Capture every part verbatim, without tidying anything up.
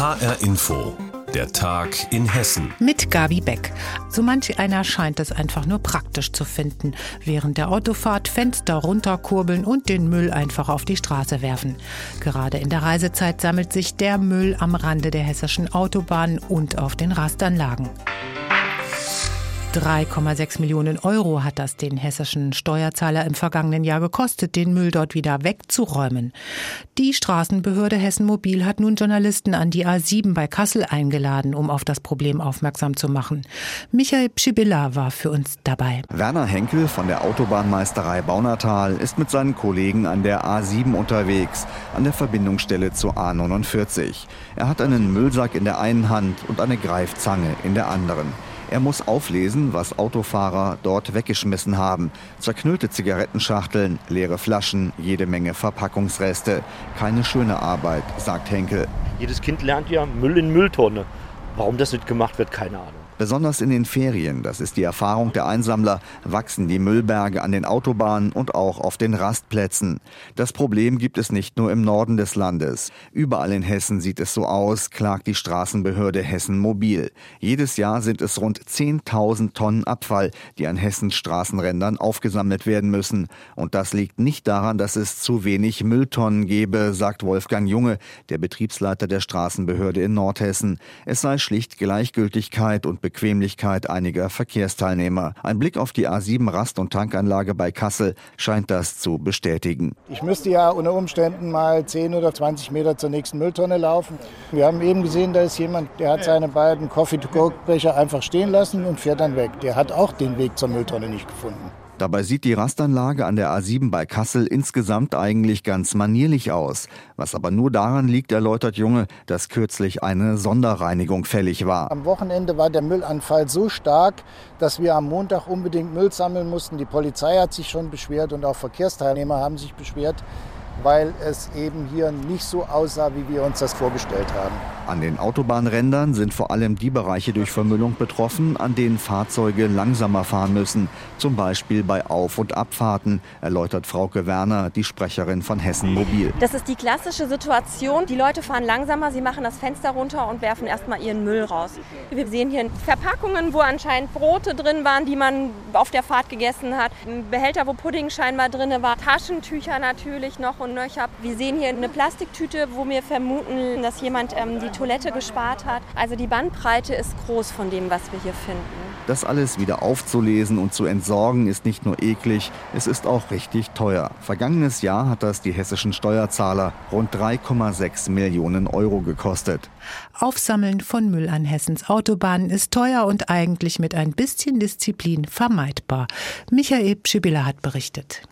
H R Info, der Tag in Hessen. Mit Gabi Beck. So manch einer scheint es einfach nur praktisch zu finden. Während der Autofahrt Fenster runterkurbeln und den Müll einfach auf die Straße werfen. Gerade in der Reisezeit sammelt sich der Müll am Rande der hessischen Autobahnen und auf den Rastanlagen. drei Komma sechs Millionen Euro hat das den hessischen Steuerzahler im vergangenen Jahr gekostet, den Müll dort wieder wegzuräumen. Die Straßenbehörde Hessen Mobil hat nun Journalisten an die A sieben bei Kassel eingeladen, um auf das Problem aufmerksam zu machen. Michael Pschibbilla war für uns dabei. Werner Henkel von der Autobahnmeisterei Baunatal ist mit seinen Kollegen an der A sieben unterwegs, an der Verbindungsstelle zur A neunundvierzig. Er hat einen Müllsack in der einen Hand und eine Greifzange in der anderen. Er muss auflesen, was Autofahrer dort weggeschmissen haben. Zerknüllte Zigarettenschachteln, leere Flaschen, jede Menge Verpackungsreste. Keine schöne Arbeit, sagt Henkel. Jedes Kind lernt ja Müll in Mülltonne. Warum das nicht gemacht wird, keine Ahnung. Besonders in den Ferien, das ist die Erfahrung der Einsammler, wachsen die Müllberge an den Autobahnen und auch auf den Rastplätzen. Das Problem gibt es nicht nur im Norden des Landes. Überall in Hessen sieht es so aus, klagt die Straßenbehörde Hessen Mobil. Jedes Jahr sind es rund zehntausend Tonnen Abfall, die an Hessens Straßenrändern aufgesammelt werden müssen. Und das liegt nicht daran, dass es zu wenig Mülltonnen gebe, sagt Wolfgang Junge, der Betriebsleiter der Straßenbehörde in Nordhessen. Es sei schlicht Gleichgültigkeit und Bequemlichkeit einiger Verkehrsteilnehmer. Ein Blick auf die A sieben Rast- und Tankanlage bei Kassel scheint das zu bestätigen. Ich müsste ja unter Umständen mal zehn oder zwanzig Meter zur nächsten Mülltonne laufen. Wir haben eben gesehen, da ist jemand, der hat seine beiden Coffee-to-go-Becher einfach stehen lassen und fährt dann weg. Der hat auch den Weg zur Mülltonne nicht gefunden. Dabei sieht die Rastanlage an der A sieben bei Kassel insgesamt eigentlich ganz manierlich aus. Was aber nur daran liegt, erläutert Junge, dass kürzlich eine Sonderreinigung fällig war. Am Wochenende war der Müllanfall so stark, dass wir am Montag unbedingt Müll sammeln mussten. Die Polizei hat sich schon beschwert und auch Verkehrsteilnehmer haben sich beschwert, weil es eben hier nicht so aussah, wie wir uns das vorgestellt haben. An den Autobahnrändern sind vor allem die Bereiche durch Vermüllung betroffen, an denen Fahrzeuge langsamer fahren müssen. Zum Beispiel bei Auf- und Abfahrten, erläutert Frauke Werner, die Sprecherin von Hessen Mobil. Das ist die klassische Situation. Die Leute fahren langsamer, sie machen das Fenster runter und werfen erstmal ihren Müll raus. Wir sehen hier Verpackungen, wo anscheinend Brote drin waren, die man auf der Fahrt gegessen hat. Ein Behälter, wo Pudding scheinbar drin war. Taschentücher natürlich noch und nöcher. Wir sehen hier eine Plastiktüte, wo wir vermuten, dass jemand ähm, die Toilette gespart hat. Also die Bandbreite ist groß von dem, was wir hier finden. Das alles wieder aufzulesen und zu entsorgen ist nicht nur eklig, es ist auch richtig teuer. Vergangenes Jahr hat das die hessischen Steuerzahler rund drei Komma sechs Millionen Euro gekostet. Aufsammeln von Müll an Hessens Autobahnen ist teuer und eigentlich mit ein bisschen Disziplin vermeidbar. Michael Pschibbilla hat berichtet.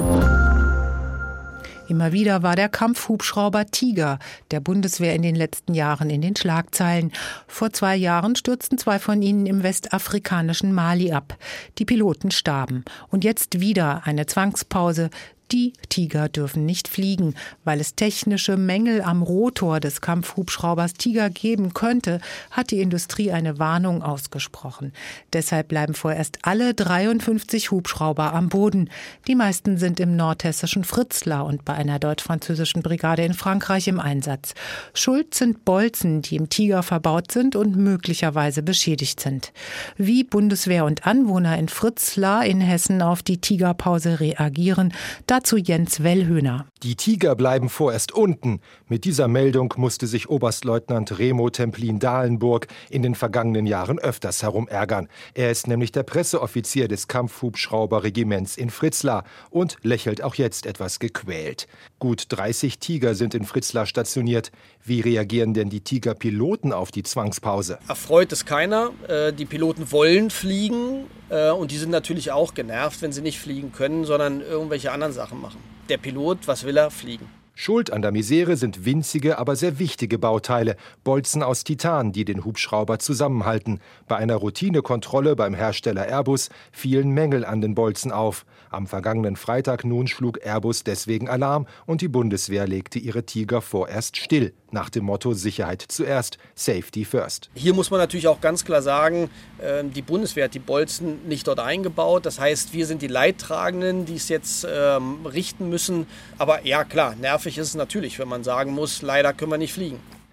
Immer wieder war der Kampfhubschrauber Tiger der Bundeswehr in den letzten Jahren in den Schlagzeilen. Vor zwei Jahren stürzten zwei von ihnen im westafrikanischen Mali ab. Die Piloten starben. Und jetzt wieder eine Zwangspause. Die Tiger dürfen nicht fliegen, weil es technische Mängel am Rotor des Kampfhubschraubers Tiger geben könnte, hat die Industrie eine Warnung ausgesprochen. Deshalb bleiben vorerst alle dreiundfünfzig Hubschrauber am Boden. Die meisten sind im nordhessischen Fritzlar und bei einer deutsch-französischen Brigade in Frankreich im Einsatz. Schuld sind Bolzen, die im Tiger verbaut sind und möglicherweise beschädigt sind. Wie Bundeswehr und Anwohner in Fritzlar in Hessen auf die Tigerpause reagieren, dazu Jens Wellhöhner. Die Tiger bleiben vorerst unten. Mit dieser Meldung musste sich Oberstleutnant Remo Templin-Dahlenburg in den vergangenen Jahren öfters herumärgern. Er ist nämlich der Presseoffizier des Kampfhubschrauberregiments in Fritzlar und lächelt auch jetzt etwas gequält. Gut dreißig Tiger sind in Fritzlar stationiert. Wie reagieren denn die Tiger-Piloten auf die Zwangspause? Erfreut ist keiner. Die Piloten wollen fliegen und die sind natürlich auch genervt, wenn sie nicht fliegen können, sondern irgendwelche anderen Sachen machen. Der Pilot, was will er? Fliegen. Schuld an der Misere sind winzige, aber sehr wichtige Bauteile, Bolzen aus Titan, die den Hubschrauber zusammenhalten. Bei einer Routinekontrolle beim Hersteller Airbus fielen Mängel an den Bolzen auf. Am vergangenen Freitag nun schlug Airbus deswegen Alarm und die Bundeswehr legte ihre Tiger vorerst still. Nach dem Motto Sicherheit zuerst, Safety first. Hier muss man natürlich auch ganz klar sagen, die Bundeswehr hat die Bolzen nicht dort eingebaut. Das heißt, wir sind die Leidtragenden, die es jetzt ähm, richten müssen. Aber ja klar, nervig ist es natürlich, wenn man sagen muss, leider können wir nicht fliegen.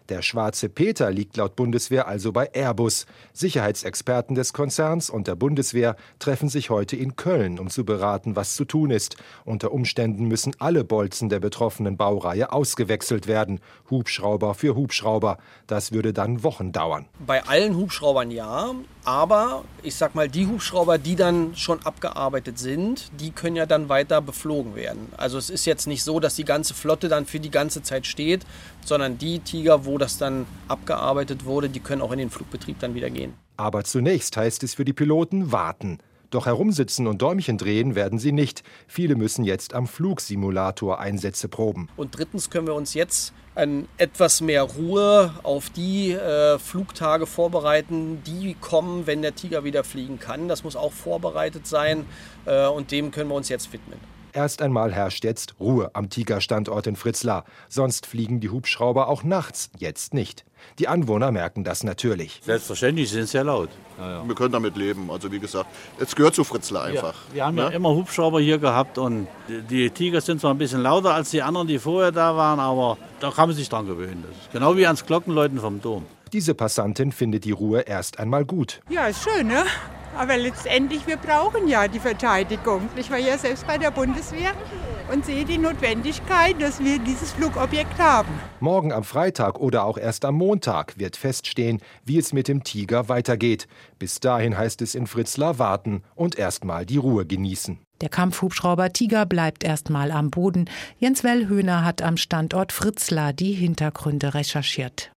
Der schwarze Peter liegt laut Bundeswehr also bei Airbus. Sicherheitsexperten des Konzerns und der Bundeswehr treffen sich heute in Köln, um zu beraten, was zu tun ist. Unter Umständen müssen alle Bolzen der betroffenen Baureihe ausgewechselt werden. Hubschrauber für Hubschrauber. Das würde dann Wochen dauern. Bei allen Hubschraubern ja, aber ich sag mal, die Hubschrauber, die dann schon abgearbeitet sind, die können ja dann weiter beflogen werden. Also es ist jetzt nicht so, dass die ganze Flotte dann für die ganze Zeit steht, sondern die Tiger, wo das dann abgearbeitet wurde, die können auch in den Flugbetrieb dann wieder gehen. Aber zunächst heißt es für die Piloten warten. Doch herumsitzen und Däumchen drehen werden sie nicht. Viele müssen jetzt am Flugsimulator Einsätze proben. Und drittens können wir uns jetzt an etwas mehr Ruhe auf die äh, Flugtage vorbereiten, die kommen, wenn der Tiger wieder fliegen kann. Das muss auch vorbereitet sein äh, und dem können wir uns jetzt widmen. Erst einmal herrscht jetzt Ruhe am Tiger-Standort in Fritzlar. Sonst fliegen die Hubschrauber auch nachts, jetzt nicht. Die Anwohner merken das natürlich. Selbstverständlich, sie sind sehr laut. Ja, ja. Wir können damit leben. Also wie gesagt, es gehört zu Fritzlar einfach. Ja, wir haben ja, ja immer Hubschrauber hier gehabt und die, die Tiger sind zwar ein bisschen lauter als die anderen, die vorher da waren, aber da kann man sich dran gewöhnen. Das ist genau wie ans Glockenläuten vom Dom. Diese Passantin findet die Ruhe erst einmal gut. Ja, ist schön, ne? Aber letztendlich, wir brauchen ja die Verteidigung. Ich war ja selbst bei der Bundeswehr und sehe die Notwendigkeit, dass wir dieses Flugobjekt haben. Morgen am Freitag oder auch erst am Montag wird feststehen, wie es mit dem Tiger weitergeht. Bis dahin heißt es in Fritzlar warten und erstmal die Ruhe genießen. Der Kampfhubschrauber Tiger bleibt erstmal am Boden. Jens Wellhöhner hat am Standort Fritzlar die Hintergründe recherchiert.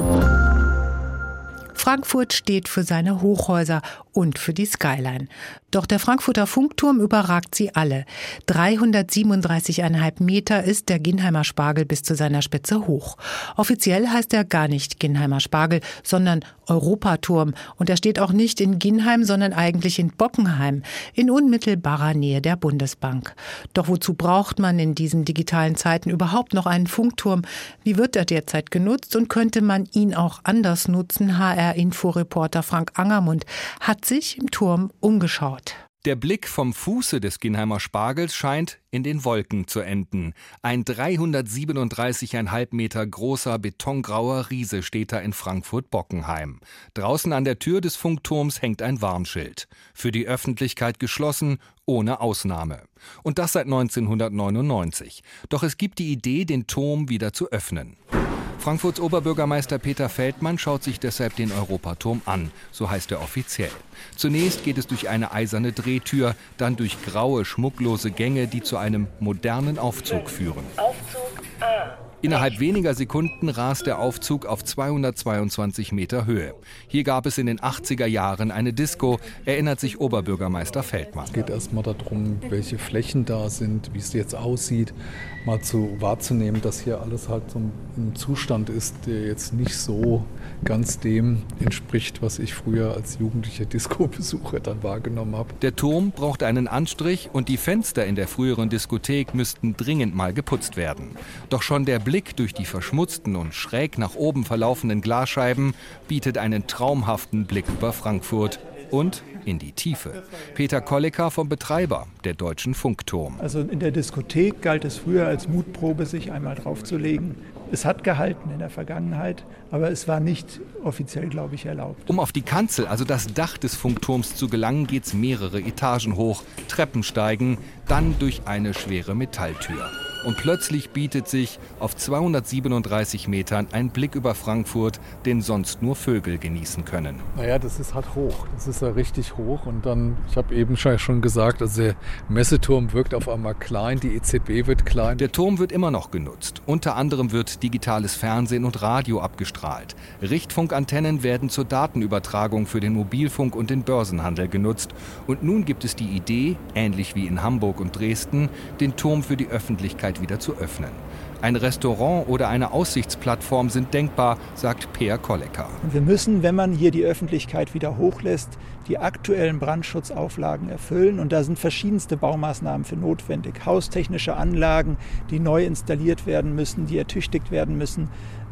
Frankfurt steht für seine Hochhäuser und für die Skyline. Doch der Frankfurter Funkturm überragt sie alle. dreihundertsiebenunddreißig Komma fünf Meter ist der Ginnheimer Spargel bis zu seiner Spitze hoch. Offiziell heißt er gar nicht Ginnheimer Spargel, sondern Europaturm. Und er steht auch nicht in Ginnheim, sondern eigentlich in Bockenheim, in unmittelbarer Nähe der Bundesbank. Doch wozu braucht man in diesen digitalen Zeiten überhaupt noch einen Funkturm? Wie wird er derzeit genutzt und könnte man ihn auch anders nutzen? H R-Inforeporter Frank Angermund hat sich im Turm umgeschaut. Der Blick vom Fuße des Ginnheimer Spargels scheint in den Wolken zu enden. Ein dreihundertsiebenunddreißig Komma fünf Meter großer betongrauer Riese steht da in Frankfurt-Bockenheim. Draußen an der Tür des Funkturms hängt ein Warnschild. Für die Öffentlichkeit geschlossen, ohne Ausnahme. Und das seit neunzehnhundertneunundneunzig. Doch es gibt die Idee, den Turm wieder zu öffnen. Frankfurts Oberbürgermeister Peter Feldmann schaut sich deshalb den Europaturm an, so heißt er offiziell. Zunächst geht es durch eine eiserne Drehtür, dann durch graue, schmucklose Gänge, die zu einem modernen Aufzug führen. Aufzug A. Innerhalb weniger Sekunden rast der Aufzug auf zweihundertzweiundzwanzig Meter Höhe. Hier gab es in den achtziger Jahren eine Disco, erinnert sich Oberbürgermeister Feldmann. Es geht erstmal darum, welche Flächen da sind, wie es jetzt aussieht, mal zu wahrzunehmen, dass hier alles halt so ein Zustand ist, der jetzt nicht so ganz dem entspricht, was ich früher als jugendlicher Disco-Besucher dann wahrgenommen habe. Der Turm braucht einen Anstrich und die Fenster in der früheren Diskothek müssten dringend mal geputzt werden. Doch schon der Blick durch die verschmutzten und schräg nach oben verlaufenden Glasscheiben bietet einen traumhaften Blick über Frankfurt und in die Tiefe. Peter Kollecker vom Betreiber der Deutschen Funkturm. Also in der Diskothek galt es früher als Mutprobe, sich einmal draufzulegen. Es hat gehalten in der Vergangenheit, aber es war nicht offiziell, glaube ich, erlaubt. Um auf die Kanzel, also das Dach des Funkturms zu gelangen, geht's mehrere Etagen hoch, Treppen steigen, dann durch eine schwere Metalltür. Und plötzlich bietet sich auf zweihundertsiebenunddreißig Metern ein Blick über Frankfurt, den sonst nur Vögel genießen können. Naja, das ist halt hoch. Das ist ja richtig hoch. Und dann, ich habe eben schon gesagt, also der Messeturm wirkt auf einmal klein, die E Z B wird klein. Der Turm wird immer noch genutzt. Unter anderem wird digitales Fernsehen und Radio abgestrahlt. Richtfunkantennen werden zur Datenübertragung für den Mobilfunk und den Börsenhandel genutzt. Und nun gibt es die Idee, ähnlich wie in Hamburg und Dresden, den Turm für die Öffentlichkeit wieder zu öffnen. Ein Restaurant oder eine Aussichtsplattform sind denkbar, sagt Peer Kollecker. Und wir müssen, wenn man hier die Öffentlichkeit wieder hochlässt, die aktuellen Brandschutzauflagen erfüllen. Und da sind verschiedenste Baumaßnahmen für notwendig. Haustechnische Anlagen, die neu installiert werden müssen, die ertüchtigt werden müssen.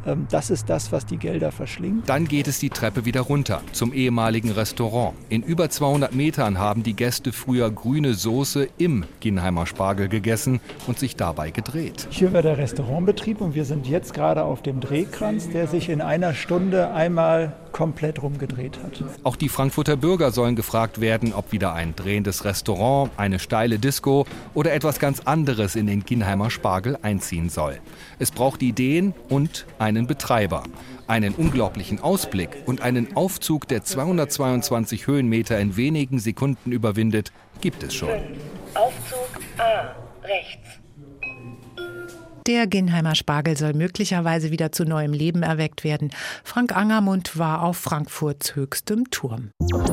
Das ist das, was die Gelder verschlingt. Dann geht es die Treppe wieder runter zum ehemaligen Restaurant. In über zweihundert Metern haben die Gäste früher grüne Soße im Ginheimer Spargel gegessen und sich dabei gedreht. Hier war der Restaurantbetrieb und wir sind jetzt gerade auf dem Drehkranz, der sich in einer Stunde einmal komplett rumgedreht hat. Auch die Frankfurter Bürger sollen gefragt werden, ob wieder ein drehendes Restaurant, eine steile Disco oder etwas ganz anderes in den Ginheimer Spargel einziehen soll. Es braucht Ideen und einen Betreiber. Einen unglaublichen Ausblick und einen Aufzug, der zweihundertzweiundzwanzig Höhenmeter in wenigen Sekunden überwindet, gibt es schon. Aufzug A, rechts. Der Ginheimer Spargel soll möglicherweise wieder zu neuem Leben erweckt werden. Frank Angermund war auf Frankfurts höchstem Turm.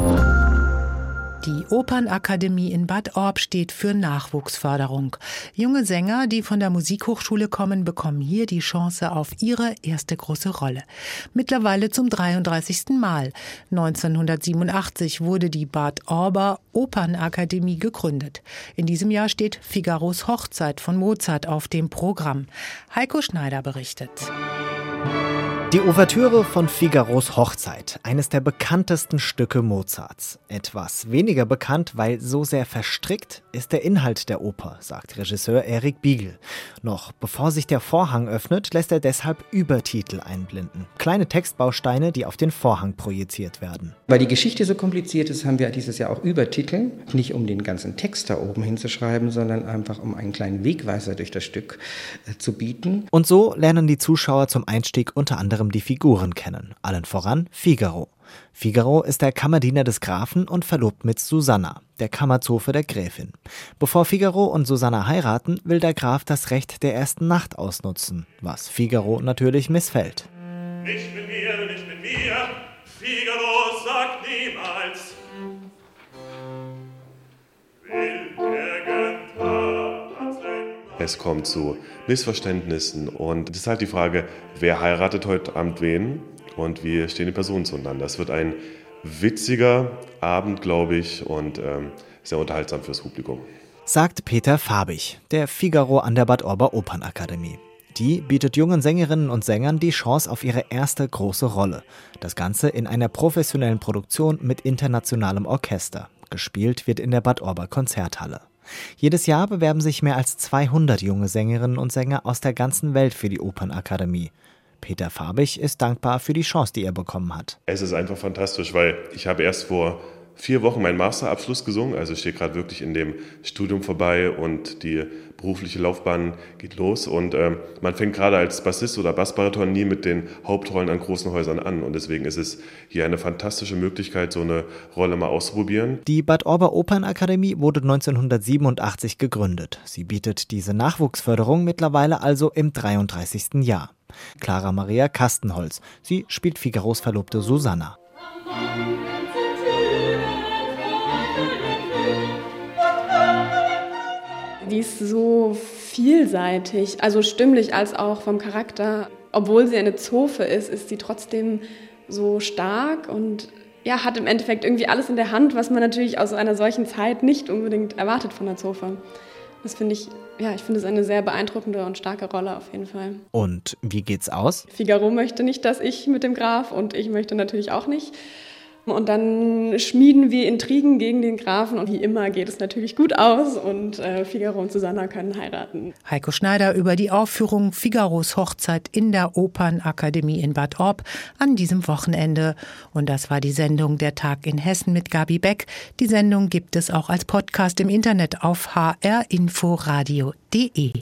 Die Opernakademie in Bad Orb steht für Nachwuchsförderung. Junge Sänger, die von der Musikhochschule kommen, bekommen hier die Chance auf ihre erste große Rolle. Mittlerweile zum dreiunddreißigsten Mal. neunzehnhundertsiebenundachtzig wurde die Bad Orber Opernakademie gegründet. In diesem Jahr steht Figaros Hochzeit von Mozart auf dem Programm. Heiko Schneider berichtet. Die Ouvertüre von Figaros Hochzeit, eines der bekanntesten Stücke Mozarts. Etwas weniger bekannt, weil so sehr verstrickt, ist der Inhalt der Oper, sagt Regisseur Erik Biegel. Noch bevor sich der Vorhang öffnet, lässt er deshalb Übertitel einblenden. Kleine Textbausteine, die auf den Vorhang projiziert werden. Weil die Geschichte so kompliziert ist, haben wir dieses Jahr auch Übertitel. Nicht um den ganzen Text da oben hinzuschreiben, sondern einfach um einen kleinen Wegweiser durch das Stück äh, zu bieten. Und so lernen die Zuschauer zum Einstieg unter anderem die Figuren kennen, allen voran Figaro. Figaro ist der Kammerdiener des Grafen und verlobt mit Susanna, der Kammerzofe der Gräfin. Bevor Figaro und Susanna heiraten, will der Graf das Recht der ersten Nacht ausnutzen, was Figaro natürlich missfällt. Nicht mit mir, nicht mit mir, Figaro sagt niemals. Es kommt zu Missverständnissen und es ist halt die Frage, wer heiratet heute Abend wen und wie stehen die Personen zueinander. Es wird ein witziger Abend, glaube ich, und ähm, sehr unterhaltsam fürs Publikum. Sagt Peter Fabich, der Figaro an der Bad Orber Opernakademie. Die bietet jungen Sängerinnen und Sängern die Chance auf ihre erste große Rolle. Das Ganze in einer professionellen Produktion mit internationalem Orchester. Gespielt wird in der Bad Orber Konzerthalle. Jedes Jahr bewerben sich mehr als zweihundert junge Sängerinnen und Sänger aus der ganzen Welt für die Opernakademie. Peter Fabich ist dankbar für die Chance, die er bekommen hat. Es ist einfach fantastisch, weil ich habe erst vor vier Wochen meinen Masterabschluss gesungen. Also ich stehe gerade wirklich in dem Studium vorbei und die berufliche Laufbahn geht los. Und ähm, man fängt gerade als Bassist oder Bassbariton nie mit den Hauptrollen an großen Häusern an. Und deswegen ist es hier eine fantastische Möglichkeit, so eine Rolle mal auszuprobieren. Die Bad Orber Opernakademie wurde neunzehnhundertsiebenundachtzig gegründet. Sie bietet diese Nachwuchsförderung mittlerweile also im dreiunddreißigsten Jahr. Clara Maria Kastenholz. Sie spielt Figaros Verlobte Susanna. Die ist so vielseitig, also stimmlich als auch vom Charakter. Obwohl sie eine Zofe ist, ist sie trotzdem so stark und ja, hat im Endeffekt irgendwie alles in der Hand, was man natürlich aus einer solchen Zeit nicht unbedingt erwartet von der Zofe. Das finde ich, ja, ich finde es eine sehr beeindruckende und starke Rolle auf jeden Fall. Und wie geht's aus? Figaro möchte nicht, dass ich mit dem Graf und ich möchte natürlich auch nicht. Und dann schmieden wir Intrigen gegen den Grafen und wie immer geht es natürlich gut aus und äh, Figaro und Susanna können heiraten. Heiko Schneider über die Aufführung Figaros Hochzeit in der Opernakademie in Bad Orb an diesem Wochenende. Und das war die Sendung Der Tag in Hessen mit Gabi Beck. Die Sendung gibt es auch als Podcast im Internet auf h r info radio punkt d e.